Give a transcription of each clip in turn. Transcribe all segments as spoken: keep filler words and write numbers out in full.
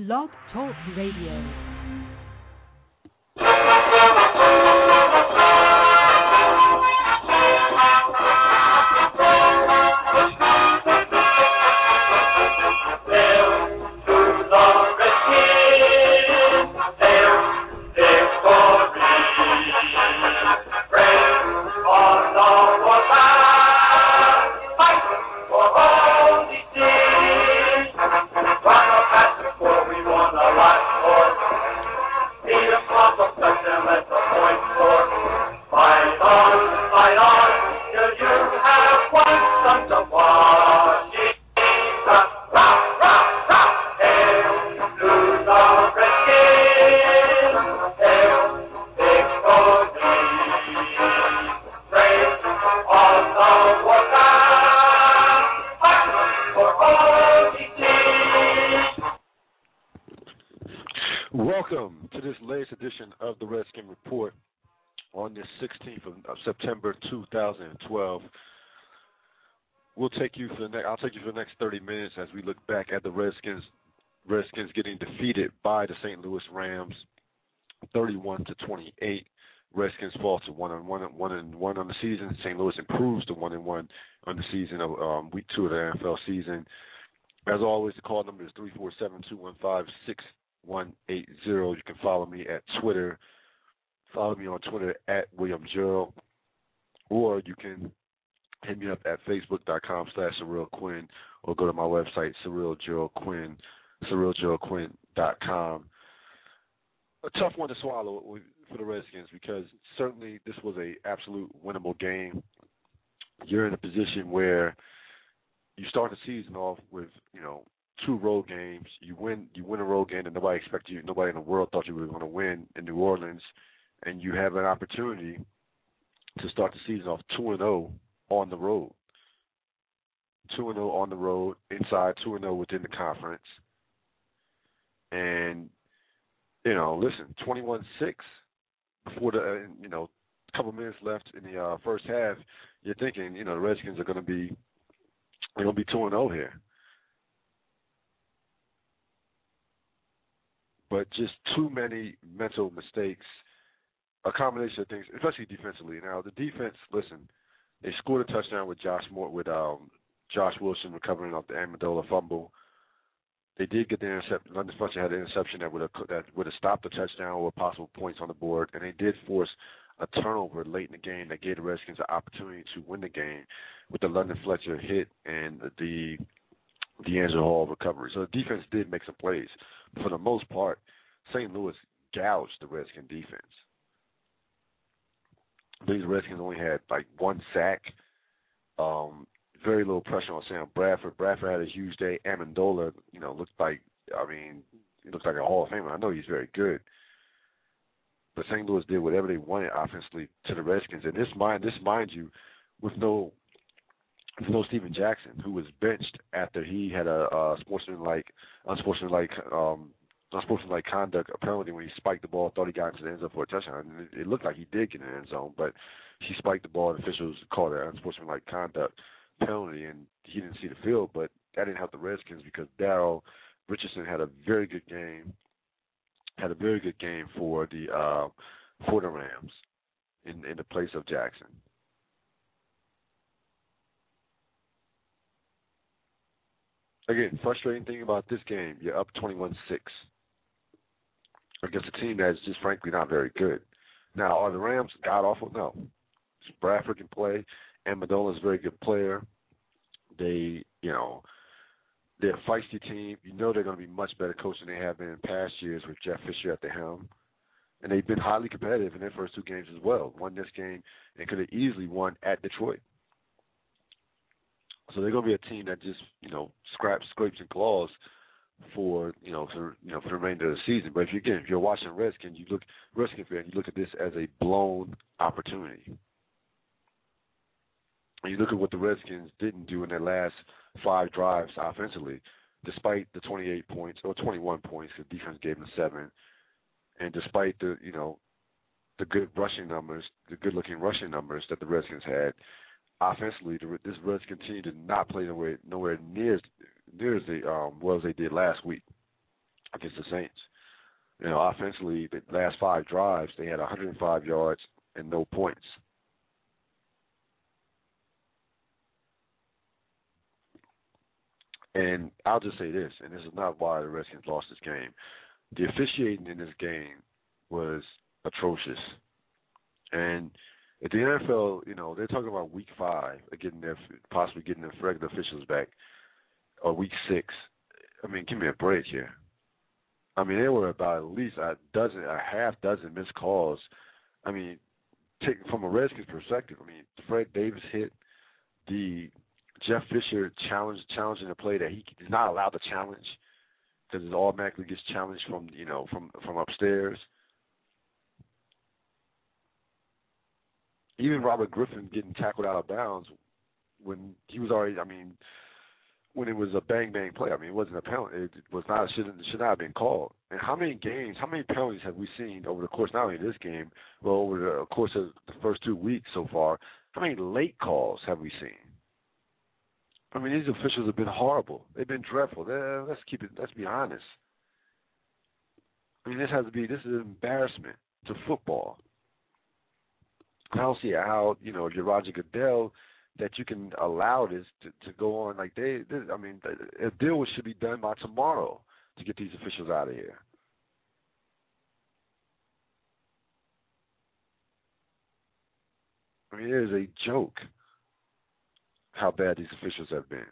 Blog Talk Radio. Welcome to this latest edition of the Redskin Report on this sixteenth of September two thousand twelve. We'll take you for the next. I'll take you for the next thirty minutes as we look back at the Redskins. Redskins getting defeated by the Saint Louis Rams, thirty-one to twenty-eight. Redskins fall to one and one, one and one on the season. Saint Louis improves to one and one on the season of um, week two of the N F L season. As always, the call number is three four seven, two one five, six one eight zero. You can follow me at Twitter. Follow me on Twitter at William Gerald, or you can hit me up at facebook.com slash Cyril Quinn, or go to my website, Cyril Gerald Quinn, Cyril Gerald Quinn dot com. A tough one to swallow for the Redskins because certainly this was a absolute winnable game. You're in a position where you start the season off with, you know, two road games. You win you win a road game that nobody expected you, nobody in the world thought you were going to win in New Orleans, and you have an opportunity to start the season off two and oh on the road. two and oh on the road, inside two and oh within the conference. And, you know, listen, twenty-one six before the, uh, you know, a couple minutes left in the uh, first half, you're thinking, you know, the Redskins are going to be, they're going to be two and oh here. But just too many mental mistakes, a combination of things, especially defensively. Now, the defense, listen, they scored a touchdown with Josh Moore, with um, Josh Wilson recovering off the Amendola fumble. They did get the interception. London Fletcher had an interception that would have that would have stopped the touchdown or possible points on the board, and they did force a turnover late in the game that gave the Redskins an opportunity to win the game with the London Fletcher hit and the D'Angelo Hall recovery. So the defense did make some plays. For the most part, Saint Louis gouged the Redskin defense. These Redskins only had like one sack, um, very little pressure on Sam Bradford. Bradford had a huge day. Amendola, you know, looked like, I mean, he looks like a Hall of Famer. I know he's very good. But Saint Louis did whatever they wanted offensively to the Redskins. And this, mind, this mind you, with no with no Steven Jackson, who was benched after he had a, a sportsmanlike, unsportsmanlike, um, unsportsmanlike conduct penalty when he spiked the ball, thought he got into the end zone for a touchdown. And it, it looked like he did get in the end zone, but he spiked the ball, and officials called it unsportsmanlike conduct penalty, and he didn't see the field. But that didn't help the Redskins because Darryl Richardson had a very good game, had a very good game for the uh, for the Rams in, in the place of Jackson. Again, frustrating thing about this game, you're up twenty-one six against a team that's just frankly not very good. Now, are the Rams god-awful? No. Bradford can play. Amendola is a very good player. They, you know, they're a feisty team. You know they're going to be much better coached than they have been in past years with Jeff Fisher at the helm. And they've been highly competitive in their first two games as well. Won this game and could have easily won at Detroit. So they're going to be a team that just, you know, scraps, scrapes, and claws for, you know, for, you know, for the remainder of the season. But if you again, if you're watching Redskins, you look Redskins fan, you look at this as a blown opportunity. And you look at what the Redskins didn't do in their last five drives offensively, despite the twenty-eight points or twenty-one points, the defense gave them seven, and despite the, you know, the good rushing numbers, the good-looking rushing numbers that the Redskins had. Offensively, this Redskins team did not play nowhere, nowhere near, near as they, um, well as they did last week. against the Saints. You know, offensively, the last five drives, they had one hundred five yards and no points. And I'll just say this, and this is not why the Redskins lost this game. The officiating in this game was atrocious. And if the N F L, you know, they're talking about week five, getting their, possibly getting their regular officials back, or week six. I mean, give me a break here. I mean, there were about at least a dozen, a half dozen missed calls. I mean, take, from a Redskins perspective, I mean, Fred Davis hit, the Jeff Fisher challenge, challenging a play that he is not allowed to challenge because it automatically gets challenged from, you know, from, from upstairs. Even Robert Griffin getting tackled out of bounds when he was already, I mean, when it was a bang-bang play. I mean, it wasn't a penalty. It was not, should, should not have been called. And how many games, how many penalties have we seen over the course, not only of this game, but over the course of the first two weeks so far, how many late calls have we seen? I mean, these officials have been horrible. They've been dreadful. They're, let's keep it, let's be honest. I mean, this has to be, this is an embarrassment to football. I don't see how, you know, if you're Roger Goodell, that you can allow this to, to go on like they, they, I mean, a deal should be done by tomorrow to get these officials out of here. I mean, it is a joke how bad these officials have been.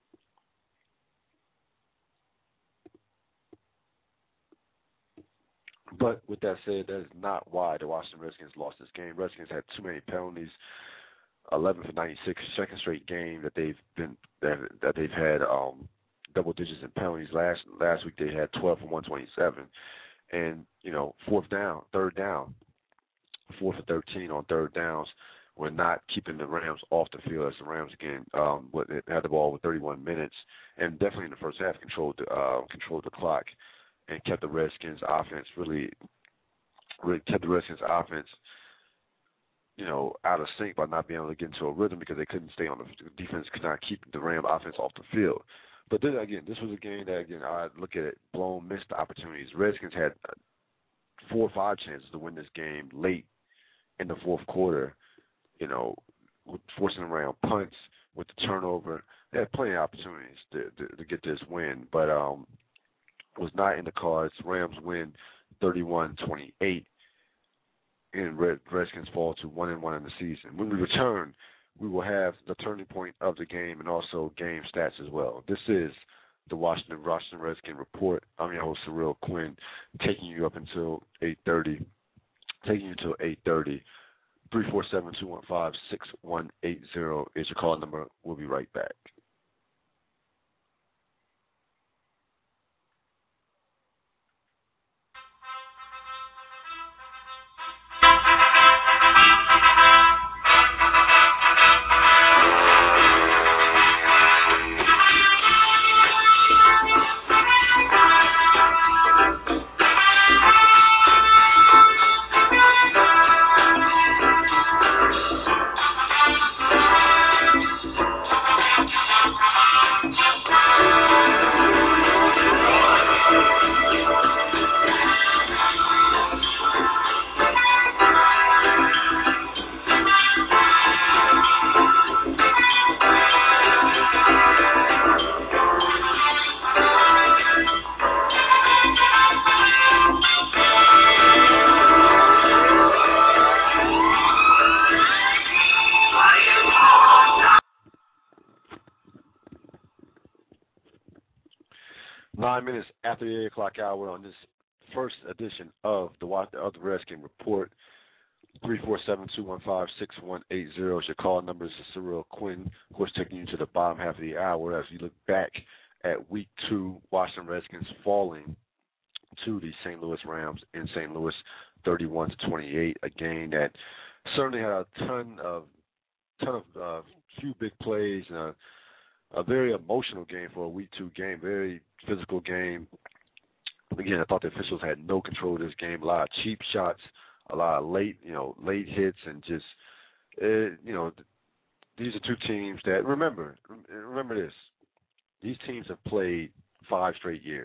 But with that said, that is not why the Washington Redskins lost this game. Redskins had too many penalties. eleven for ninety-six, second straight game that they've been that, that they've had um, double digits in penalties. Last last week they had twelve for one twenty-seven, and you know fourth down, third down, four for thirteen on third downs. We're not keeping the Rams off the field as the Rams again um, had the ball with thirty-one minutes, and definitely in the first half controlled the, uh, controlled the clock and kept the Redskins offense really really kept the Redskins offense, you know, out of sync by not being able to get into a rhythm because they couldn't stay on the defense, could not keep the Ram offense off the field. But then again, this was a game that, again, I look at it, blown missed opportunities. Redskins had four or five chances to win this game late in the fourth quarter, you know, with forcing around punts with the turnover. They had plenty of opportunities to, to, to get this win, but um, it was not in the cards. Rams win thirty-one twenty-eight. And Red, Redskins fall to one and one in the season. When we return, we will have the turning point of the game and also game stats as well. This is the Washington Washington Redskin Report. I'm your host, Cyril Quinn, taking you up until eight thirty. Taking you until eight thirty. three four seven, two one five, six one eight zero is your call number. We'll be right back. Nine minutes after the eight o'clock hour on this first edition of the of the Redskin Report. three four seven, two one five, six one eight zero is your call number. This is Cyril Quinn, of course, taking you to the bottom half of the hour as you look back at week two, Washington Redskins falling to the Saint Louis Rams in Saint Louis, thirty-one to twenty-eight. A game that certainly had a ton of ton of uh, few big plays and a, a very emotional game for a week two game, very physical game. Again, I thought the officials had no control of this game. A lot of cheap shots, a lot of late, you know, late hits, and just, uh, you know, these are two teams that, remember, remember this, these teams have played five straight years.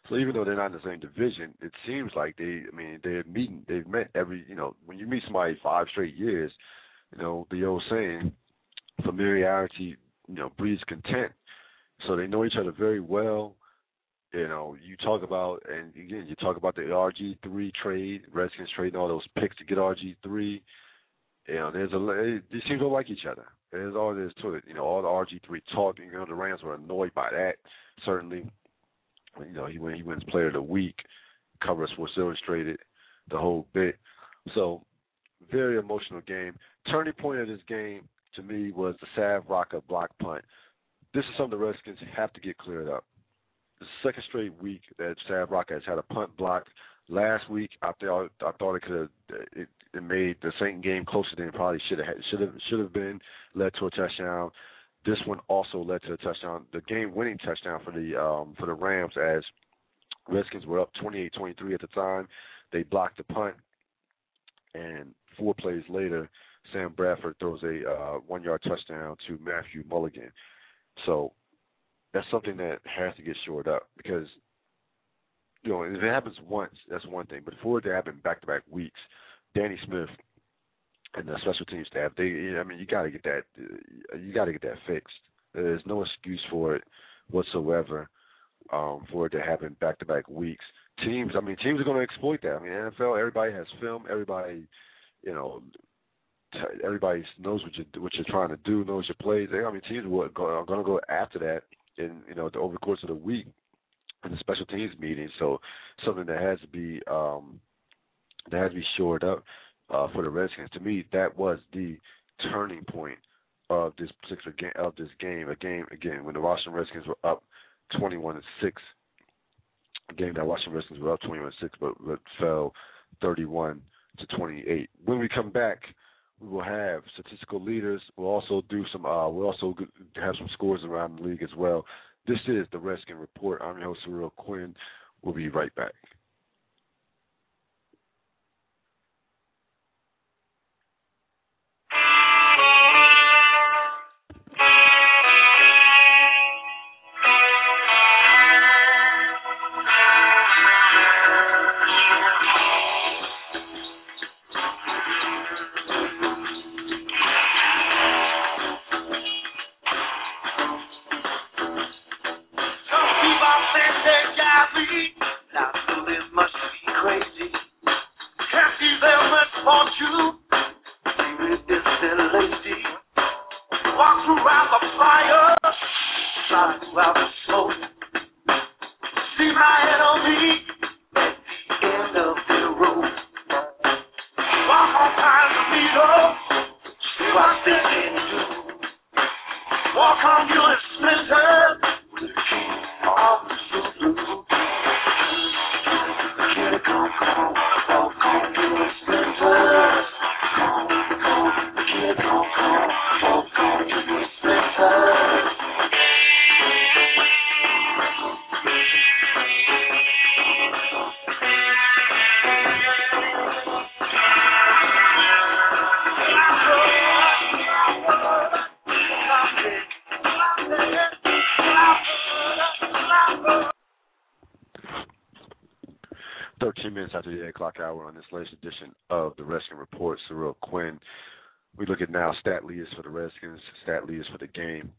So even though they're not in the same division, it seems like they, I mean, they're meeting, they've met every, you know, when you meet somebody five straight years, you know, the old saying, familiarity, you know, breeds content. So they know each other very well. You know, you talk about, and again, you talk about the R G three trade, Redskins trading all those picks to get R G three. You know, there's a, they seem to like each other. There's all there is to it. You know, all the R G three talk, you know, the Rams were annoyed by that, certainly. You know, he went, he wins Player of the Week, cover Sports Illustrated, the whole bit. So, very emotional game. Turning point of this game, to me, was the Sav Rocca block punt. This is something the Redskins have to get cleared up. The second straight week that Sav Rocca has had a punt block. Last week, I thought I thought it could have it, it made the Saint game closer than it probably should have should have should have been, led to a touchdown. This one also led to a touchdown, the game-winning touchdown for the um, for the Rams, as Redskins were up twenty-eight twenty-three at the time. They blocked the punt, and four plays later, Sam Bradford throws a uh, one-yard touchdown to Matthew Mulligan. So that's something that has to get shored up, because, you know, if it happens once, that's one thing. But for it to happen back-to-back weeks, Danny Smith and the special team staff, they, I mean, you got to get that, you got to get that fixed. There's no excuse for it whatsoever, um, for it to happen back-to-back weeks. Teams, I mean, teams are going to exploit that. I mean, N F L, everybody has film. Everybody, you know, everybody knows what you what you're trying to do, knows your plays. I mean, teams are going to go after that in, you know, over the course of the week in the special teams meeting. So something that has to be um, that has to be shored up uh, for the Redskins. To me, that was the turning point of this particular game. Of this game, a game again when the Washington Redskins were up twenty-one to six. A game that Washington Redskins were up twenty-one to six, but, but fell thirty-one to twenty-eight. When we come back, we will have statistical leaders. We'll also do some. Uh, we'll also have some scores around the league as well. This is the Redskin Report. I'm your host, Surreal Quinn. We'll be right back. thirteen minutes after the eight o'clock hour on this latest edition of the Redskin Report, Surreal Quinn. We look at now stat leaders for the Redskins, stat leaders for the game.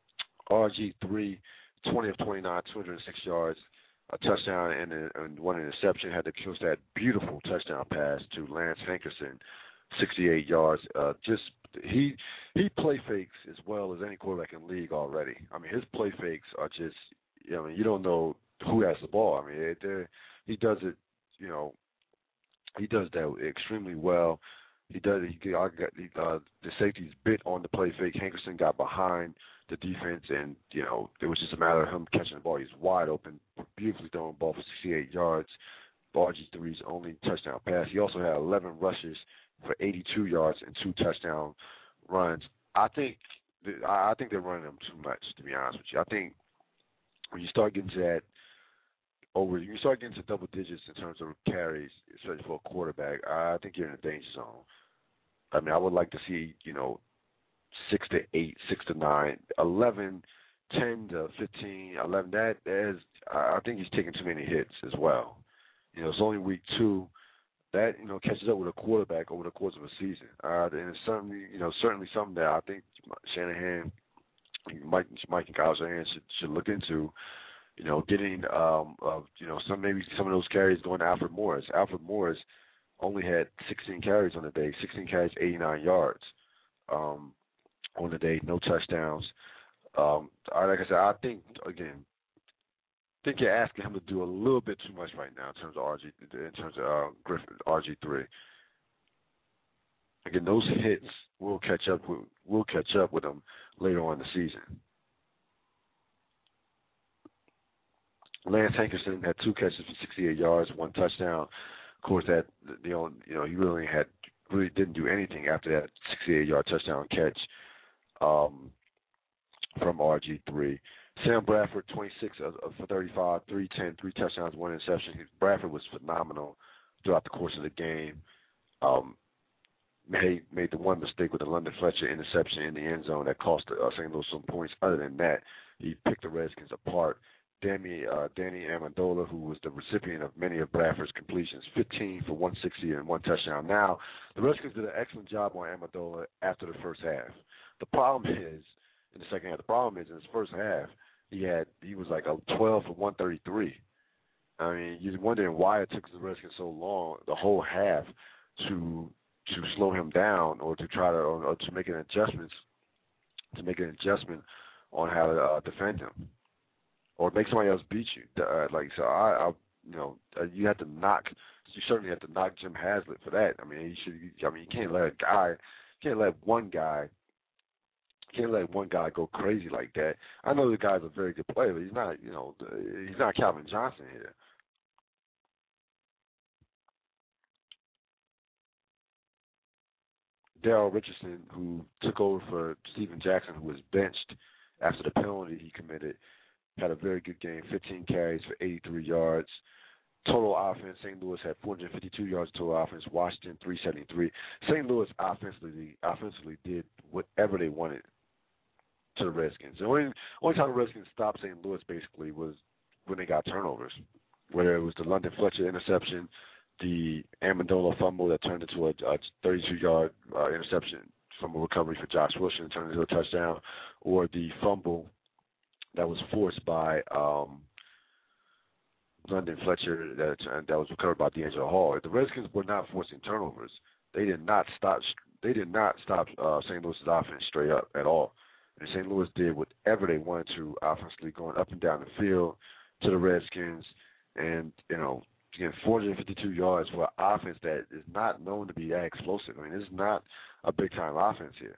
R G three, twenty of twenty-nine, two hundred six yards, a touchdown and, a, and one interception. Had to kill that beautiful touchdown pass to Lance Hankerson, sixty-eight yards. Uh, just he he play fakes as well as any quarterback in the league already. I mean, his play fakes are just, you know, you don't know who has the ball. I mean, they're, he does it. You know, he does that extremely well. He does. He got uh, the safeties bit on the play fake. Hankerson got behind the defense, and you know it was just a matter of him catching the ball. He's wide open, beautifully thrown ball for sixty-eight yards. R G three's only touchdown pass. He also had eleven rushes for eighty-two yards and two touchdown runs. I think I think they're running him too much, to be honest with you. I think when you start getting to that. Over, you start getting to double digits in terms of carries, especially for a quarterback. I think you're in a danger zone. I mean, I would like to see, you know, six to eight, six to nine, eleven. ten to fifteen, eleven. That is, I think he's taking too many hits as well. You know, it's only week two. That, you know, catches up with a quarterback over the course of a season. Uh, and it's certainly, you know, certainly something that I think Shanahan, Mike, Mike and Kyle Shanahan should should look into. You know, getting um, uh, you know, some maybe some of those carries going to Alfred Morris. Alfred Morris only had sixteen carries on the day, sixteen carries, eighty-nine yards um, on the day, no touchdowns. Um, I, like I said, I think again, I think you're asking him to do a little bit too much right now in terms of R G, in terms of uh, Griffin, R G three. Again, those hits will catch up with will catch up with him later on in the season. Lance Hankerson had two catches for sixty-eight yards, one touchdown. Of course, that the only, you know, he really had really didn't do anything after that sixty-eight-yard touchdown catch um, from R G three. Sam Bradford, twenty-six for thirty-five, three ten, three touchdowns, one interception. Bradford was phenomenal throughout the course of the game. Um, made made the one mistake with the London Fletcher interception in the end zone that cost uh, Saint Louis some points. Other than that, he picked the Redskins apart. Danny, uh, Danny Amendola, who was the recipient of many of Bradford's completions, fifteen for one sixty and one touchdown. Now, the Redskins did an excellent job on Amendola after the first half. The problem is, in the second half, the problem is in his first half, he had he was like a twelve for one thirty-three. I mean, you're wondering why it took the Redskins so long, the whole half, to to slow him down or to try to or, or to make an adjustment, to make an adjustment on how to uh, defend him. Or make somebody else beat you. Uh, like so, I, I, you know, uh, you have to knock. You certainly have to knock Jim Haslett for that. I mean, you should. I mean, you can't let a guy, you can't let one guy, you can't let one guy go crazy like that. I know the guy's a very good player, but he's not. You know, he's not Calvin Johnson here. Darrell Richardson, who took over for Steven Jackson, who was benched after the penalty he committed, had a very good game, fifteen carries for eighty-three yards. Total offense, Saint Louis had four hundred fifty-two yards total offense, Washington three seventy-three. Saint Louis offensively offensively did whatever they wanted to the Redskins. The only, only time the Redskins stopped Saint Louis basically was when they got turnovers, whether it was the London Fletcher interception, the Amendola fumble that turned into a, a thirty-two-yard uh, interception from a recovery for Josh Wilson and turned into a touchdown, or the fumble that was forced by um, London Fletcher that that was recovered by D'Angelo Hall. The Redskins were not forcing turnovers. They did not stop. They did not stop uh, Saint Louis's offense straight up at all. And Saint Louis did whatever they wanted to offensively, going up and down the field to the Redskins, and you know, again, four hundred fifty-two yards for an offense that is not known to be that explosive. I mean, this is not a big time offense here.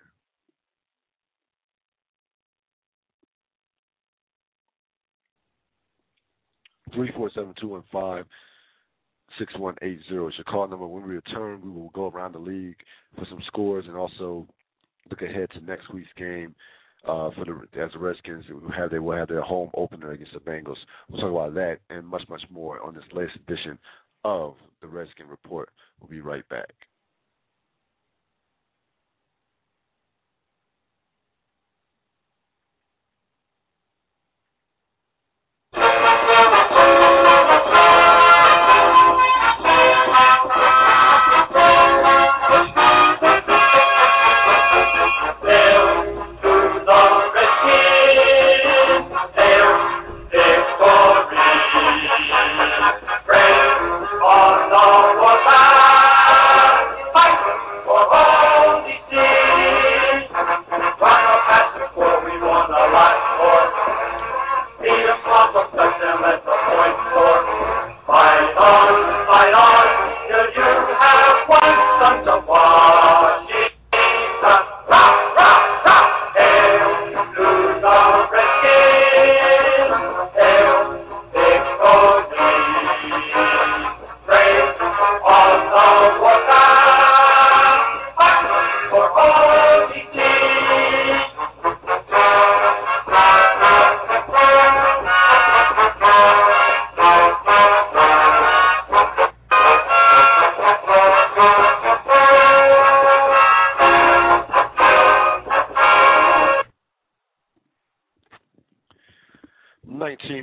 three four seven, two one five, six one eight zero is your call number. When we return, we will go around the league for some scores and also look ahead to next week's game uh, for the as the Redskins will have they will have their home opener against the Bengals. We'll talk about that and much, much more on this latest edition of the Redskin Report. We'll be right back. Friends on the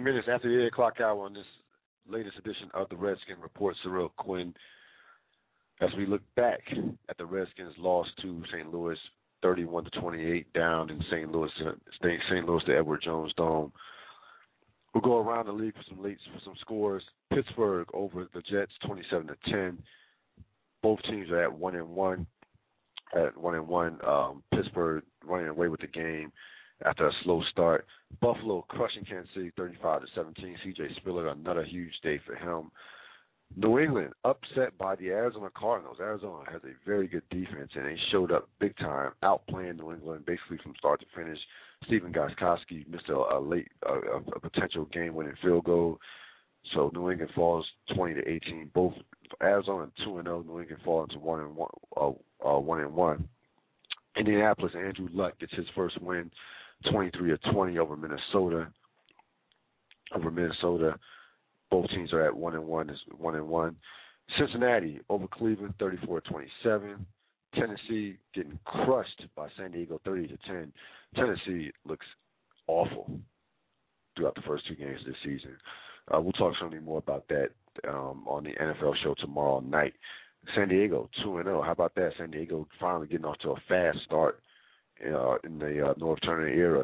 minutes after the eight o'clock hour on this latest edition of the Redskin Report. Cyril Quinn, as we look back at the Redskins' loss to Saint Louis, thirty-one to twenty-eight, down in Saint Louis, Saint Louis, the Edward Jones Dome. We'll go around the league for some late for some scores. Pittsburgh over the Jets, twenty-seven to ten. Both teams are at one and one. At one and one, um, Pittsburgh running away with the game after a slow start. Buffalo crushing Kansas City, thirty-five to seventeen. C J Spiller, another huge day for him. New England upset by the Arizona Cardinals. Arizona has a very good defense, and they showed up big time, outplaying New England basically from start to finish. Stephen Gostkowski missed a, a late, a, a potential game-winning field goal, so New England falls twenty to eighteen. Both Arizona two and zero. New England fall into one and one, uh, uh, one and one. Indianapolis, Andrew Luck gets his first win, twenty-three to twenty over Minnesota. Over Minnesota. Both teams are at one and one. Is one and one. Cincinnati over Cleveland, thirty-four to twenty-seven. Tennessee getting crushed by San Diego, thirty to ten. Tennessee looks awful throughout the first two games of this season. Uh, we'll talk something more about that um, on the N F L show tomorrow night. San Diego two and zero. How about that? San Diego finally getting off to a fast start uh, in the uh, North Turner era.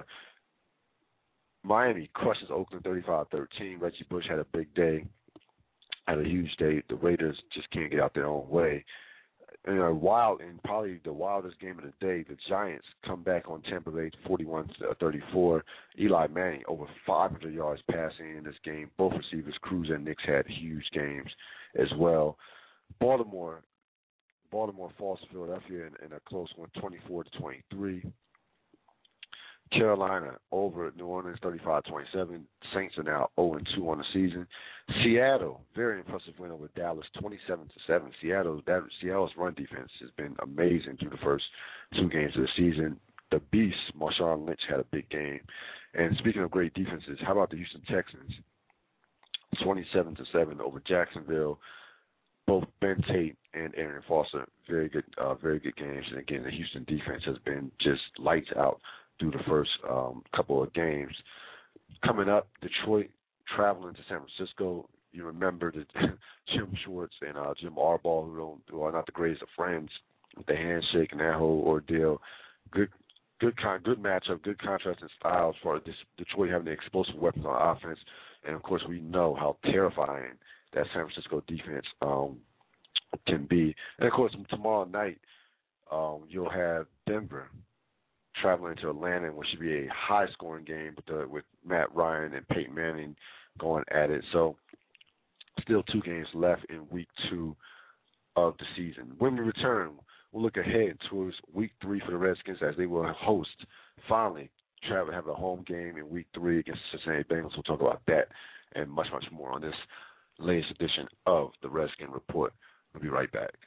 Miami crushes Oakland thirty-five thirteen. Reggie Bush had a big day, had a huge day. The Raiders just can't get out their own way. And a wild, and probably the wildest game of the day, the Giants come back on Tampa Bay forty-one to thirty-four. Eli Manning over five hundred yards passing in this game. Both receivers, Cruz and Nix, had huge games as well. Baltimore, Baltimore falls to Philadelphia in, in a close one, twenty-four to twenty-three. Carolina over New Orleans, thirty-five twenty-seven. Saints are now oh and two on the season. Seattle, very impressive win over Dallas, twenty-seven to seven. Seattle, that Seattle's run defense has been amazing through the first two games of the season. The Beast, Marshawn Lynch, had a big game. And speaking of great defenses, how about the Houston Texans? twenty-seven to seven over Jacksonville. Both Ben Tate and Aaron Foster, very good, uh, very good games. And again, the Houston defense has been just lights out through the first um, couple of games. Coming up, Detroit traveling to San Francisco. You remember that Jim Schwartz and uh, Jim Harbaugh, who, don't, who are not the greatest of friends, with the handshake and that whole ordeal. Good, good, con- good matchup, good contrast in styles for this Detroit having the explosive weapons on offense, and of course we know how terrifying that San Francisco defense um, can be. And of course tomorrow night um, you'll have Denver traveling to Atlanta, which should be a high-scoring game with the, with Matt Ryan and Peyton Manning going at it. So still two games left in week two of the season. When we return, we'll look ahead towards week three for the Redskins as they will host, finally, travel have a home game in week three against the Cincinnati Bengals. We'll talk about that and much, much more on this latest edition of the Redskin Report. We'll be right back.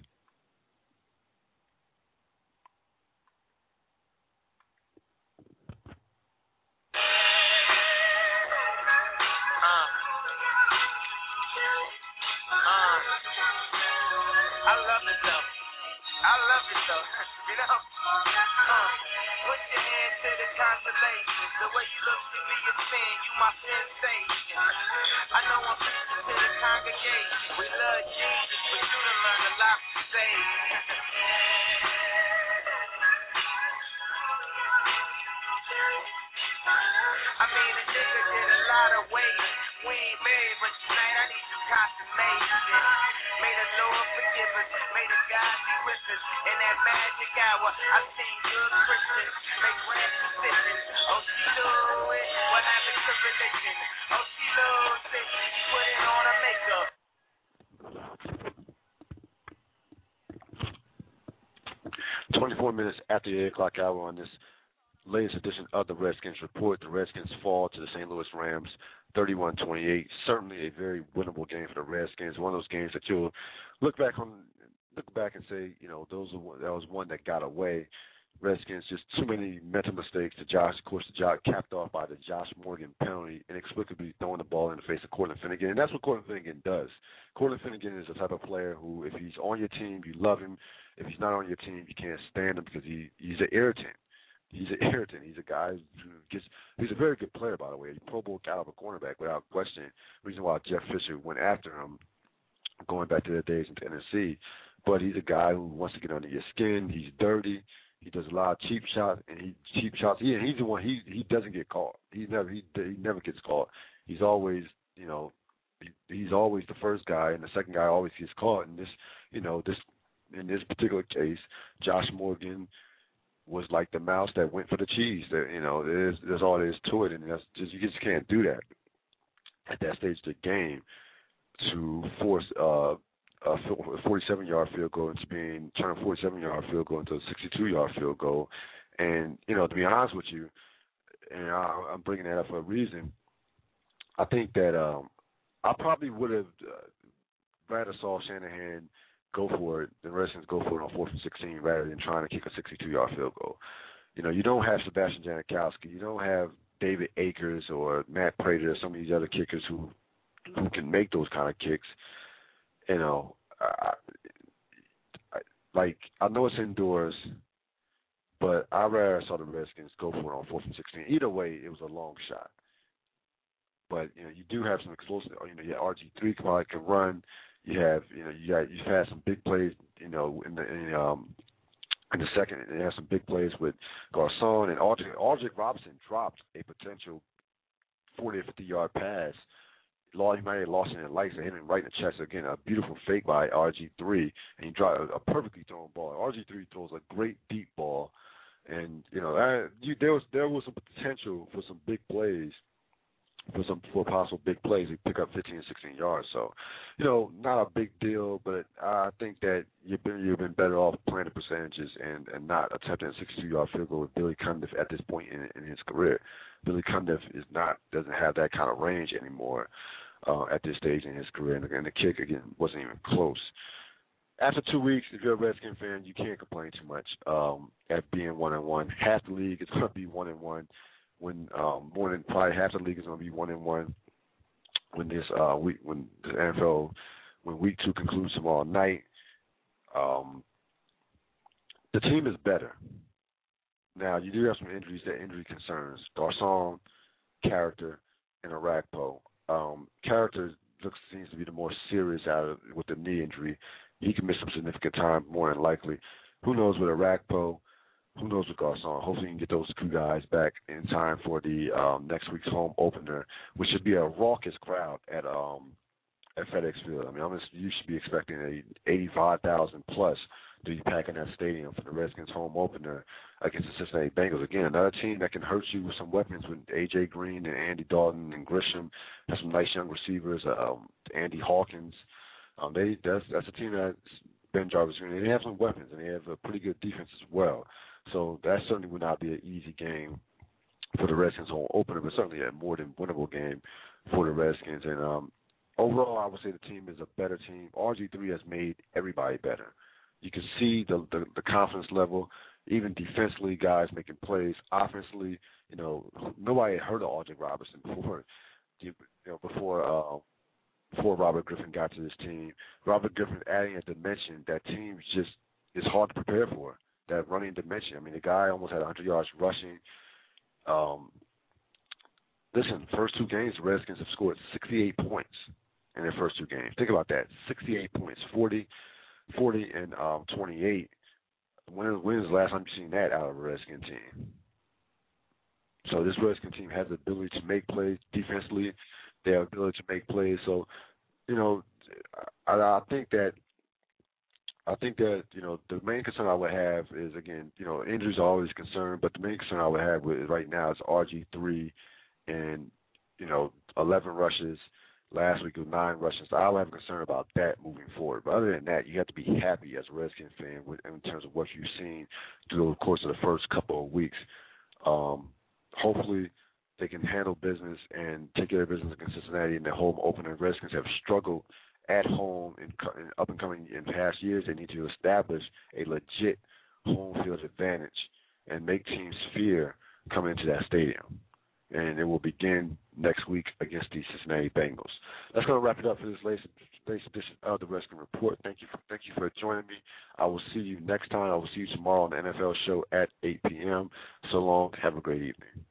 I love it though. I love it though. You know? Uh, put your hand to the constellations. The way you look to me is sin. You my sensation. I know I'm preaching to the congregation. We love Jesus, but you done learned a lot to say. I mean, a nigga did a lot of waiting. We ain't married, but tonight I need some consummation. May the Lord forgive us. May the God be with us. In that magic hour, I seen good Christians make rash decisions. Oh, she know it. What happened to religion? Oh, she knows it. Putting on her makeup. twenty-four minutes after the eight o'clock hour on this latest edition of the Redskins Report. The Redskins fall to the Saint Louis Rams thirty-one twenty-eight. Certainly a very winnable game for the Redskins. One of those games that you'll look back on, look back and say, you know, those are, that was one that got away. Redskins, just too many mental mistakes. The Josh, of course, the Josh capped off by the Josh Morgan penalty, inexplicably throwing the ball in the face of Cortland Finnegan. And that's what Cortland Finnegan does. Cortland Finnegan is the type of player who, if he's on your team, you love him. If he's not on your team, you can't stand him because he, he's an irritant. He's an irritant. He's a guy who gets. He's a very good player, by the way. He Pro Bowl caliber cornerback without question. Reason why Jeff Fisher went after him, going back to their days in Tennessee. But he's a guy who wants to get under your skin. He's dirty. He does a lot of cheap shots, and he cheap shots. Yeah, he's the one. He he doesn't get caught. He never he he never gets caught. He's always you know he, he's always the first guy, and the second guy always gets caught. And this you know this in this particular case, Josh Morgan was like the mouse that went for the cheese. That you know there's there's all there is to it, and that's just you just can't do that at that stage of the game to force uh, a forty-seven-yard field goal into being turn a forty-seven-yard field goal into a sixty-two-yard field goal. And you know, to be honest with you, and I, I'm bringing that up for a reason. I think that um, I probably would have uh, rather saw Shanahan go for it, the Redskins go for it on fourth and sixteen rather than trying to kick a sixty-two-yard field goal. You know, you don't have Sebastian Janikowski, you don't have David Akers or Matt Prater or some of these other kickers who who can make those kind of kicks. You know, I, I, like I know it's indoors, but I rather saw the Redskins go for it on fourth and sixteen. Either way, it was a long shot. But you know, you do have some explosive. You know, you have R G three come out can run. You have, you know, you got you've had some big plays, you know, in the in, um in the second. You have some big plays with Garcon and Aldrick. Aldrick Robinson dropped a potential forty or fifty yard pass. Law he might have lost it in lights and hit him right in the chest. Again, a beautiful fake by R G three, and he dropped a, a perfectly thrown ball. R G three throws a great deep ball, and you know that, you, there was there was some potential for some big plays. For some for possible big plays, he pick up fifteen, sixteen yards. So, you know, not a big deal, but I think that you've been you've been better off playing the percentages and, and not attempting a sixty-two-yard field goal with Billy Cundiff at this point in, in his career. Billy Cundiff is not doesn't have that kind of range anymore uh, at this stage in his career, and the, and the kick again wasn't even close. After two weeks, if you're a Redskin fan, you can't complain too much um, at being one and one. Half the league is going to be one and one. When um, more than probably half the league is going to be one and one when this uh, week, when the N F L, when week two concludes tomorrow night, um, the team is better. Now you do have some injuries, that injury concerns. Garcon, Character, and Arakpo. Um, Character looks seems to be the more serious out of with the knee injury. He can miss some significant time, more than likely. Who knows with Arakpo? Who knows with Garcon? Hopefully you can get those two guys back in time for the um, next week's home opener, which should be a raucous crowd at um, at FedEx Field. I mean, I'm just, you should be expecting a eighty-five thousand plus to be packing that stadium for the Redskins home opener against the Cincinnati Bengals. Again, another team that can hurt you with some weapons with A J Green and Andy Dalton and Grisham. Has some nice young receivers, um, Andy Hawkins. Um, they that's that's a team that's Ben Jarvis. They have some weapons and they have a pretty good defense as well. So that certainly would not be an easy game for the Redskins home opener, but certainly a more than winnable game for the Redskins. And um, overall, I would say the team is a better team. R G three has made everybody better. You can see the, the the confidence level, even defensively, guys making plays. Offensively, you know, nobody had heard of Aldrick Robinson before. You know, before uh, before Robert Griffin got to this team. Robert Griffin adding a dimension that teams just is hard to prepare for. That running dimension. I mean, the guy almost had one hundred yards rushing. Um, listen, first two games, the Redskins have scored sixty-eight points in their first two games. Think about that, sixty-eight points, forty, forty and um, twenty-eight. When, when is the last time you've seen that out of a Redskin team? So this Redskin team has the ability to make plays defensively. They have the ability to make plays. So, you know, I, I think that I think that, you know, the main concern I would have is, again, you know, injuries are always a concern, but the main concern I would have with right now is R G three and, you know, eleven rushes. Last week with nine rushes. So I would have a concern about that moving forward. But other than that, you have to be happy as a Redskins fan with, in terms of what you've seen through the course of the first couple of weeks. Um, hopefully they can handle business and take care of business against Cincinnati in the home opener. Redskins have struggled at home in, in up and coming in past years. They need to establish a legit home field advantage and make teams fear coming into that stadium. and it will begin next week against the Cincinnati Bengals. That's going to wrap it up for this latest, latest edition of the Redskins Report. Thank you for thank you for joining me. I will see you next time. I will see you tomorrow on the N F L show at eight p.m. So long. Have a great evening.